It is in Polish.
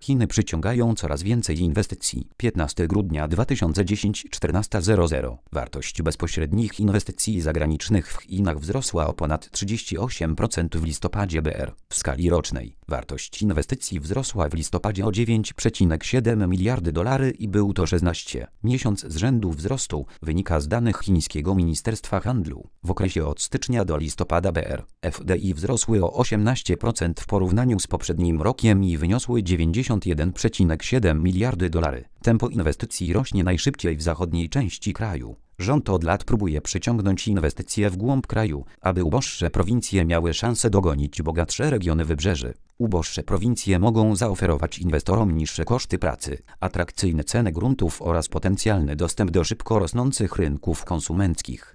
Chiny przyciągają coraz więcej inwestycji. 15 grudnia 2010 14:00. Wartość bezpośrednich inwestycji zagranicznych w Chinach wzrosła o ponad 38% w listopadzie BR. W skali rocznej wartość inwestycji wzrosła w listopadzie o 9,7 miliardy dolarów i był to 16 miesiąc z rzędu wzrostu, wynika z danych chińskiego Ministerstwa Handlu. W okresie od stycznia do listopada BR FDI wzrosły o 18% w porównaniu z poprzednim rokiem i wyniosły 91,7 miliardy dolarów. Tempo inwestycji rośnie najszybciej w zachodniej części kraju. Rząd od lat próbuje przyciągnąć inwestycje w głąb kraju, aby uboższe prowincje miały szansę dogonić bogatsze regiony wybrzeży. Uboższe prowincje mogą zaoferować inwestorom niższe koszty pracy, atrakcyjne ceny gruntów oraz potencjalny dostęp do szybko rosnących rynków konsumenckich.